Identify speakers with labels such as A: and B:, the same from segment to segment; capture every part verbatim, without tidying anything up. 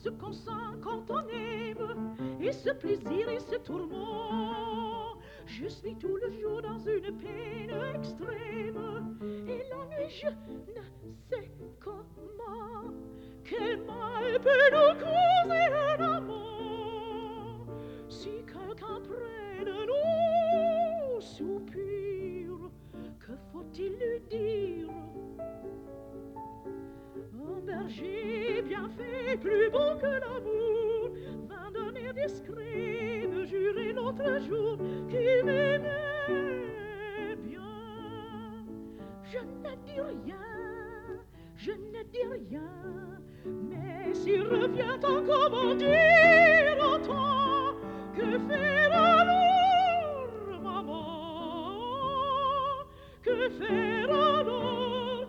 A: ce qu'on sent quand on aime, et ce plaisir et ce tourment. Je suis tout le jour dans une peine extrême, et la nuit je ne sais comment. Quel mal peut nous causer un amour, si quelqu'un près de nous soupire, que faut-il lui dire? Un berger bien fait, plus beau que l'amour, vint d'un air discret me jurer l'autre jour qu'il m'aimait bien. Je ne dis rien, je ne dis rien, mais s'il revient encore m'en dire autant, que faire alors, maman? Que faire alors,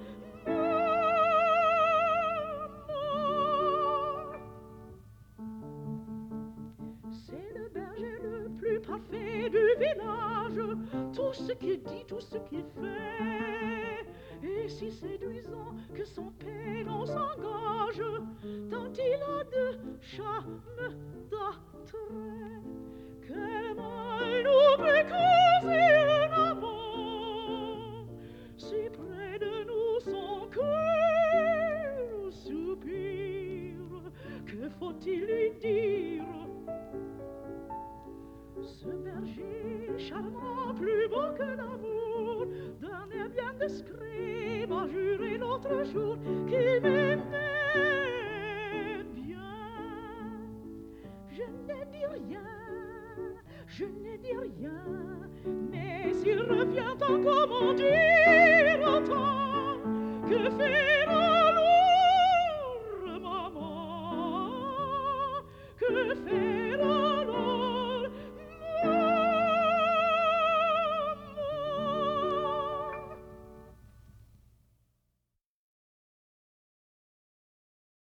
A: c'est le berger le plus parfait du village, tout ce qu'il dit, tout ce qu'il fait est si séduisant que sans peine on s'engage, tant il a de charme, d'attrait. Quel mal nous peut causer un amour, si près de nous son cœur soupire, que faut-il lui dire? Ce berger charmant, plus beau que l'amour, d'un air bien discret, m'a juré l'autre jour qu'il m'aimait bien. Je n'ai dit rien, je n'ai dit rien, mais s'il revient encore m'en dire autant, que faire alors, maman? Que faire